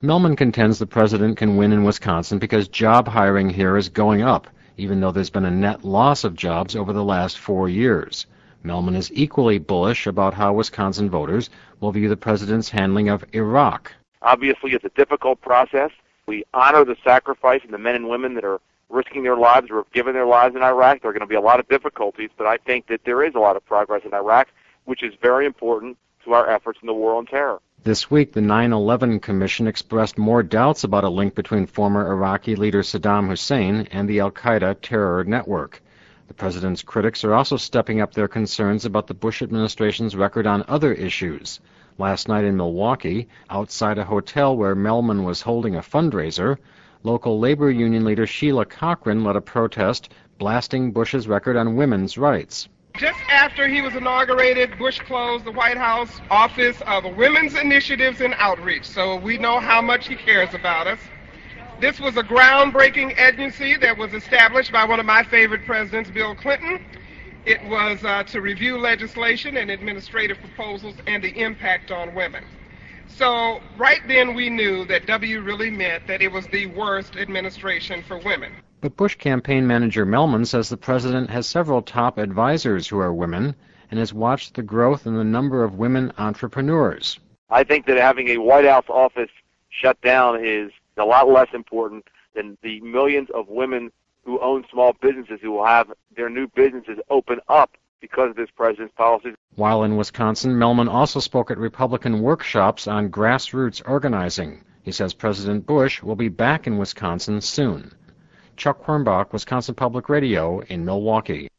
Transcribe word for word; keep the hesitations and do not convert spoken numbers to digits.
Melman contends the president can win in Wisconsin because job hiring here is going up, even though there's been a net loss of jobs over the last four years. Melman is equally bullish about how Wisconsin voters will view the president's handling of Iraq. Obviously, it's a difficult process. We honor the sacrifice and the men and women that are risking their lives or have given their lives in Iraq. There are going to be a lot of difficulties, but I think that there is a lot of progress in Iraq, which is very important to our efforts in the war on terror. This week, the nine eleven Commission expressed more doubts about a link between former Iraqi leader Saddam Hussein and the al-Qaeda terror network. The president's critics are also stepping up their concerns about the Bush administration's record on other issues. Last night in Milwaukee, outside a hotel where Melman was holding a fundraiser, local labor union leader Sheila Cochran led a protest blasting Bush's record on women's rights. Just after he was inaugurated, Bush closed the White House Office of Women's Initiatives and Outreach, so we know how much he cares about us. This was a groundbreaking agency that was established by one of my favorite presidents, Bill Clinton. It was uh, to review legislation and administrative proposals and the impact on women. So right then we knew that W really meant that it was the worst administration for women. But Bush campaign manager Melman says the president has several top advisors who are women and has watched the growth in the number of women entrepreneurs. I think that having a White House office shut down is a lot less important than the millions of women who own small businesses who will have their new businesses open up because of this president's policies. While in Wisconsin, Melman also spoke at Republican workshops on grassroots organizing. He says President Bush will be back in Wisconsin soon. Chuck Hornbach, Wisconsin Public Radio in Milwaukee.